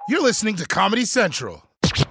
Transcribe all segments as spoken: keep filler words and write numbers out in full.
You're listening to Comedy Central.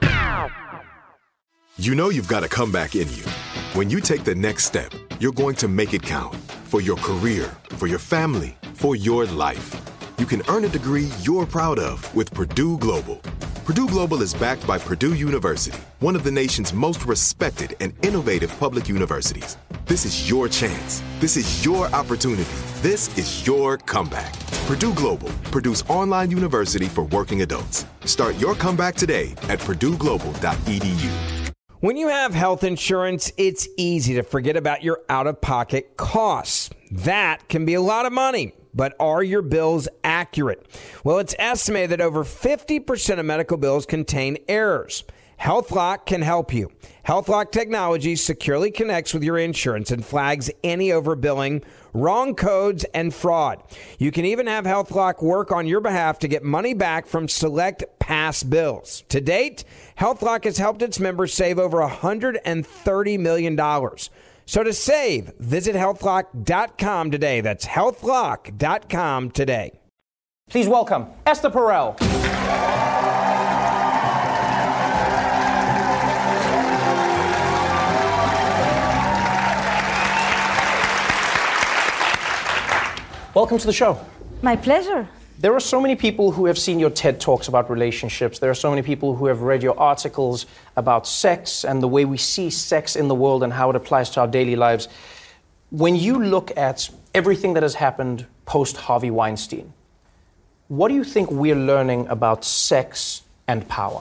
You know you've got a comeback in you. When you take the next step, you're going to make it count. For your career, for your family, for your life. You can earn a degree you're proud of with Purdue Global. Purdue Global is backed by Purdue University, one of the nation's most respected and innovative public universities. This is your chance. This is your opportunity. This is your comeback. Purdue Global, Purdue's online university for working adults. Start your comeback today at purdue global dot e d u. When you have health insurance, it's easy to forget about your out-of-pocket costs. That can be a lot of money. But are your bills accurate? Well, it's estimated that over fifty percent of medical bills contain errors. HealthLock can help you. HealthLock technology securely connects with your insurance and flags any overbilling, wrong codes, and fraud. You can even have HealthLock work on your behalf to get money back from select past bills. To date, HealthLock has helped its members save over one hundred thirty million dollars. So to save, visit health lock dot com today. That's health lock dot com today. Please welcome Esther Perel. Welcome to the show. My pleasure. There are so many people who have seen your TED Talks about relationships. There are so many people who have read your articles about sex and the way we see sex in the world and how it applies to our daily lives. When you look at everything that has happened post-Harvey Weinstein, what do you think we're learning about sex and power?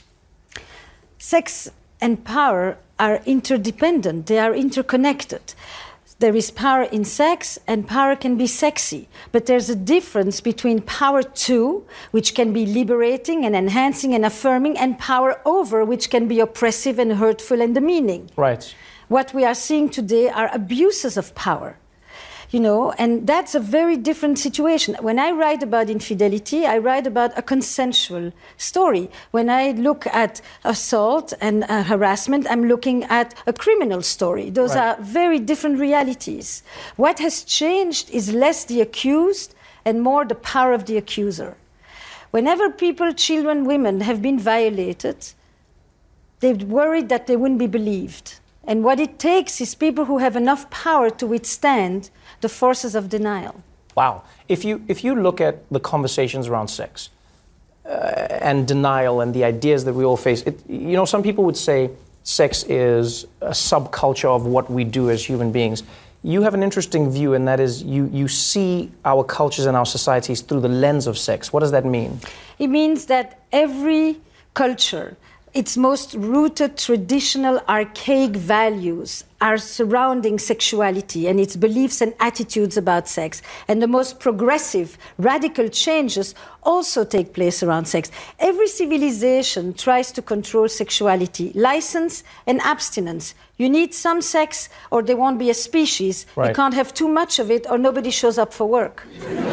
Sex and power are interdependent. They are interconnected. There is power in sex, and power can be sexy. But there's a difference between power to, which can be liberating and enhancing and affirming, and power over, which can be oppressive and hurtful and demeaning. Right. What we are seeing today are abuses of power. You know, and that's a very different situation. When I write about infidelity, I write about a consensual story. When I look at assault and uh, harassment, I'm looking at a criminal story. Those Right. are very different realities. What has changed is less the accused and more the power of the accuser. Whenever people, children, women have been violated, they've worried that they wouldn't be believed. And what it takes is people who have enough power to withstand the forces of denial. Wow. If you if you look at the conversations around sex uh, and denial and the ideas that we all face, it, you know, some people would say sex is a subculture of what we do as human beings. You have an interesting view, and that is you, you see our cultures and our societies through the lens of sex. What does that mean? It means that every culture, its most rooted, traditional, archaic values are surrounding sexuality and its beliefs and attitudes about sex. And the most progressive, radical changes also take place around sex. Every civilization tries to control sexuality, license and abstinence. You need some sex or there won't be a species. Right. You can't have too much of it or nobody shows up for work.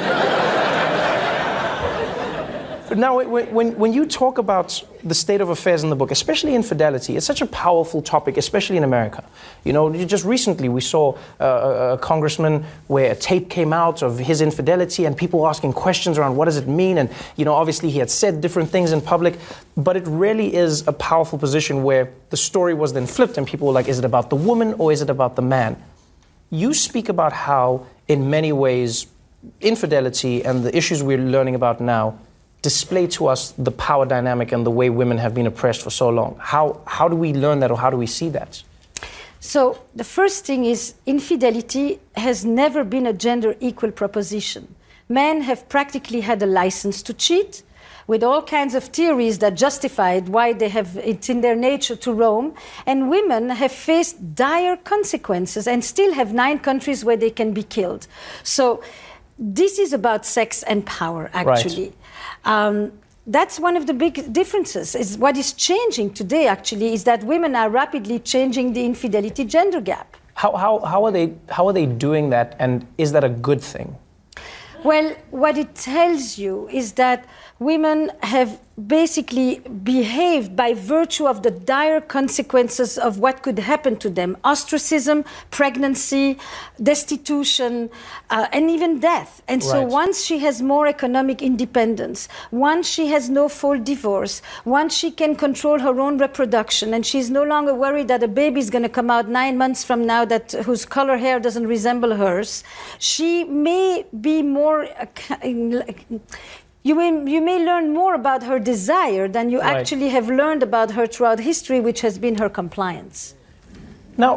Now, when, when, when you talk about the state of affairs in the book, especially infidelity, it's such a powerful topic, especially in America. You know, just recently we saw uh, a, a congressman where a tape came out of his infidelity and people were asking questions around what does it mean? And, you know, obviously he had said different things in public, but it really is a powerful position where the story was then flipped and people were like, is it about the woman or is it about the man? You speak about how, in many ways, infidelity and the issues we're learning about now display to us the power dynamic and the way women have been oppressed for so long. How, how do we learn that, or how do we see that? So the first thing is infidelity has never been a gender equal proposition. Men have practically had a license to cheat with all kinds of theories that justified why they have it's in their nature to roam, and women have faced dire consequences and still have nine countries where they can be killed. So this is about sex and power, actually. Right. Um, that's one of the big differences. Is what is changing today, actually, is that women are rapidly changing the infidelity gender gap. How, how, how, are they, how are they doing that, and is that a good thing? Well, what it tells you is that women have basically behaved by virtue of the dire consequences of what could happen to them: ostracism, pregnancy, destitution, uh, and even death. And so Right. once she has more economic independence, once she has no full divorce, once she can control her own reproduction, and she's no longer worried that a baby is going to come out nine months from now that whose color hair doesn't resemble hers, she may be more... Uh, You may, you may learn more about her desire than you Right. actually have learned about her throughout history, which has been her compliance. Now,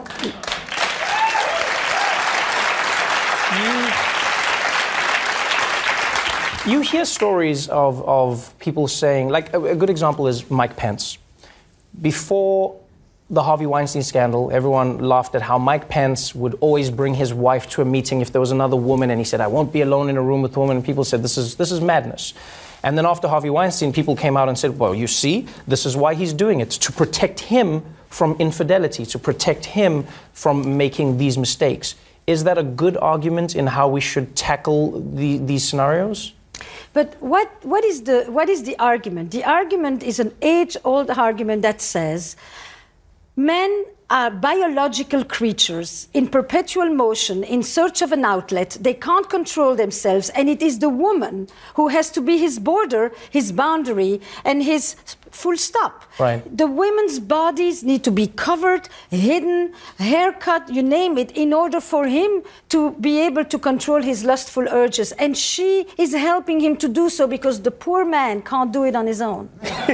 you, you hear stories of, of people saying, like a, a good example is Mike Pence. Before the Harvey Weinstein scandal, everyone laughed at how Mike Pence would always bring his wife to a meeting if there was another woman, and he said, I won't be alone in a room with a woman, and people said, this is, this is madness. And then after Harvey Weinstein, people came out and said, well, you see, this is why he's doing it, to protect him from infidelity, to protect him from making these mistakes. Is that a good argument in how we should tackle the, these scenarios? But what, what, is the, what is the argument? The argument is an age-old argument that says men are biological creatures in perpetual motion, in search of an outlet. They can't control themselves, and it is the woman who has to be his border, his boundary, and his full stop. Right. The women's bodies need to be covered, hidden, haircut, you name it, in order for him to be able to control his lustful urges. And she is helping him to do so because the poor man can't do it on his own.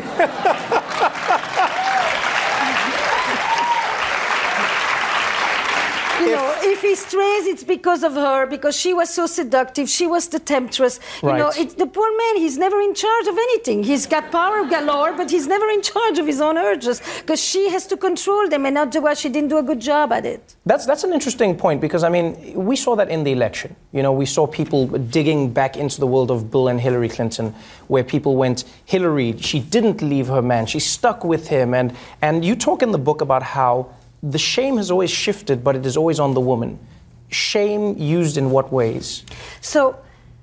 You know, if he strays, it's because of her, because she was so seductive, she was the temptress. You Right. know, it's the poor man, he's never in charge of anything. He's got power galore, but he's never in charge of his own urges, because she has to control them, and not do what she didn't do a good job at it. That's, that's an interesting point, because, I mean, we saw that in the election. You know, we saw people digging back into the world of Bill and Hillary Clinton, where people went, Hillary, she didn't leave her man, she stuck with him. And, and you talk in the book about how the shame has always shifted, but it is always on the woman. Shame used in what ways? So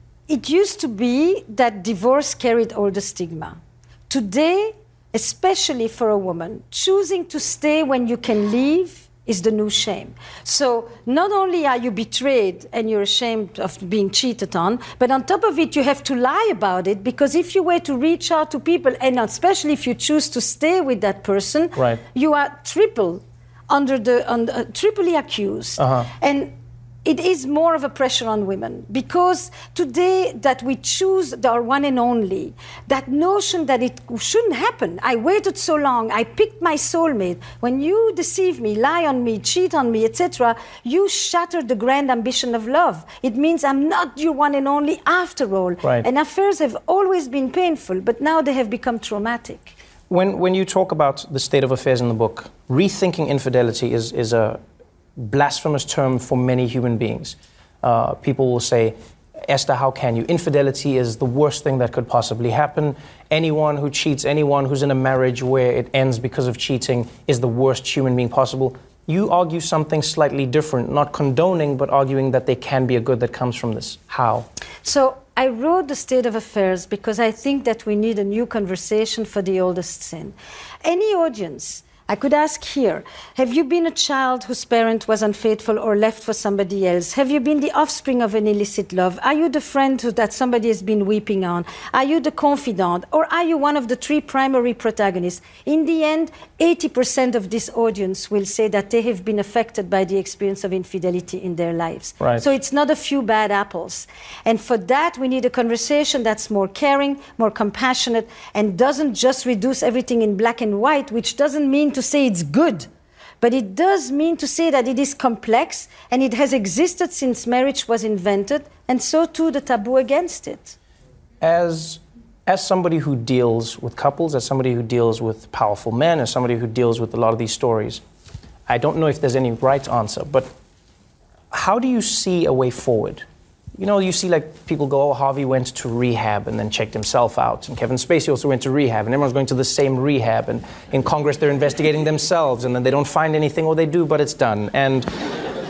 it used to be that divorce carried all the stigma. Today, especially for a woman, choosing to stay when you can leave is the new shame. So not only are you betrayed and you're ashamed of being cheated on, but on top of it, you have to lie about it, because if you were to reach out to people, and especially if you choose to stay with that person, right. you are triple under the, under, uh, triply accused. Uh-huh. And it is more of a pressure on women, because today that we choose our one and only, that notion that it shouldn't happen. I waited so long, I picked my soulmate. When you deceive me, lie on me, cheat on me, et cetera, you shatter the grand ambition of love. It means I'm not your one and only after all. Right. And affairs have always been painful, but now they have become traumatic. When, when you talk about the state of affairs in the book, rethinking infidelity is, is a blasphemous term for many human beings. Uh, people will say, Esther, how can you? Infidelity is the worst thing that could possibly happen. Anyone who cheats, anyone who's in a marriage where it ends because of cheating is the worst human being possible. You argue something slightly different, not condoning, but arguing that there can be a good that comes from this. How? So I wrote The State of Affairs because I think that we need a new conversation for the oldest sin. Any audience, I could ask here, have you been a child whose parent was unfaithful or left for somebody else? Have you been the offspring of an illicit love? Are you the friend who, that somebody has been weeping on? Are you the confidant? Or are you one of the three primary protagonists? In the end, eighty percent of this audience will say that they have been affected by the experience of infidelity in their lives. Right. So it's not a few bad apples. And for that, we need a conversation that's more caring, more compassionate, and doesn't just reduce everything in black and white, which doesn't mean to to say it's good, but it does mean to say that it is complex and it has existed since marriage was invented, and so too the taboo against it. As, as somebody who deals with couples, as somebody who deals with powerful men, as somebody who deals with a lot of these stories, I don't know if there's any right answer, but how do you see a way forward? You know, you see like people go, oh, Harvey went to rehab and then checked himself out. And Kevin Spacey also went to rehab, and everyone's going to the same rehab. And in Congress, they're investigating themselves, and then they don't find anything, or they do, but it's done. And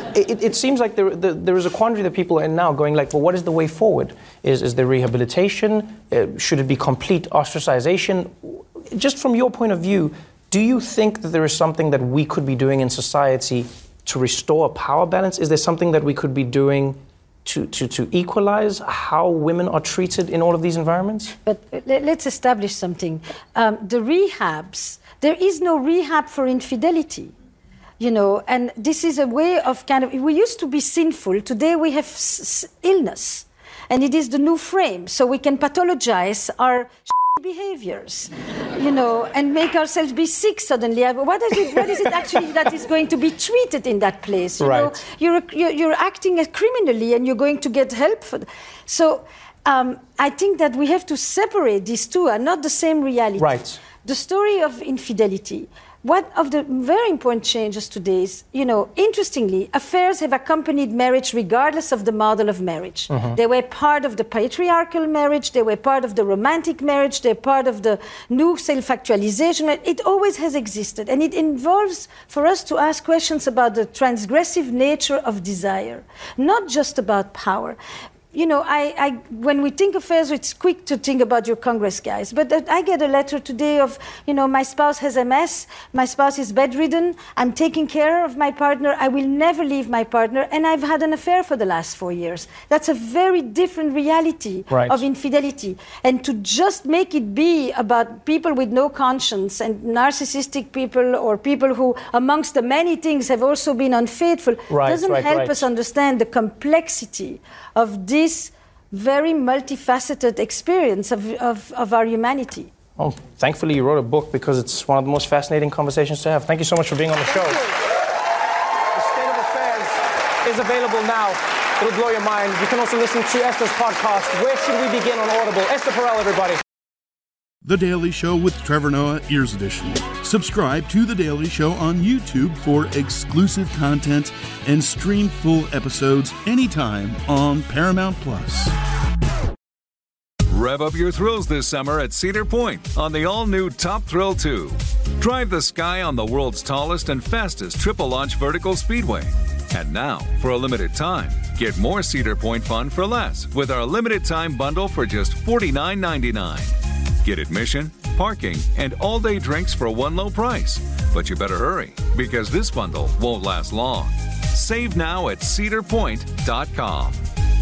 it, it seems like there, there, there is a quandary that people are in now going like, well, what is the way forward? Is, is there rehabilitation? Uh, should it be complete ostracization? Just from your point of view, do you think that there is something that we could be doing in society to restore a power balance? Is there something that we could be doing to, to, to equalize how women are treated in all of these environments? But let's establish something. Um, the rehabs, there is no rehab for infidelity. You know, and this is a way of kind of, we used to be sinful, today we have s- illness. And it is the new frame, so we can pathologize our behaviors, you know, and make ourselves be sick suddenly. What is it, what is it actually that is going to be treated in that place? You right. know, you're, you're, you're acting criminally and you're going to get help for that. So um, I think that we have to separate these two, are not the same reality. Right. The story of infidelity. One of the very important changes today is, you know, interestingly, affairs have accompanied marriage regardless of the model of marriage. Mm-hmm. They were part of the patriarchal marriage, they were part of the romantic marriage, they're part of the new self-actualization. It always has existed. And it involves for us to ask questions about the transgressive nature of desire, not just about power. You know, I, I, when we think of affairs, it's quick to think about your Congress guys. But uh, I get a letter today of, you know, my spouse has M S, my spouse is bedridden, I'm taking care of my partner, I will never leave my partner, and I've had an affair for the last four years. That's a very different reality right. of infidelity. And to just make it be about people with no conscience and narcissistic people or people who, amongst the many things, have also been unfaithful, right, doesn't right, help right. us understand the complexity of this very multifaceted experience of, of, of our humanity. Well, thankfully you wrote a book because it's one of the most fascinating conversations to have. Thank you so much for being on the show. The State of Affairs is available now. It'll blow your mind. You can also listen to Esther's podcast, Where Should We Begin, on Audible. Esther Perel, everybody. The Daily Show with Trevor Noah, Ears Edition. Subscribe to The Daily Show on YouTube for exclusive content and stream full episodes anytime on Paramount Plus. Rev up your thrills this summer at Cedar Point on the all-new Top Thrill two. Drive the sky on the world's tallest and fastest triple-launch vertical speedway. And now, for a limited time, get more Cedar Point fun for less with our limited-time bundle for just forty-nine ninety-nine. Get admission, parking, and all-day drinks for one low price. But you better hurry, because this bundle won't last long. Save now at cedar point dot com.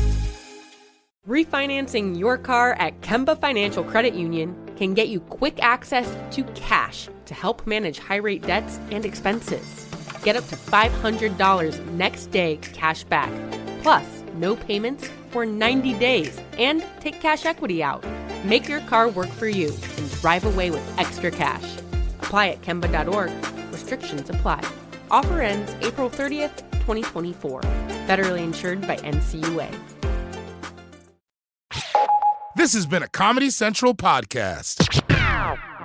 Refinancing your car at Kemba Financial Credit Union can get you quick access to cash to help manage high-rate debts and expenses. Get up to five hundred dollars next day cash back, plus no payments for ninety days, and take cash equity out. Make your car work for you and drive away with extra cash. Apply at Kemba dot org. Restrictions apply. Offer ends April thirtieth, twenty twenty-four. Federally insured by N C U A. This has been a Comedy Central podcast.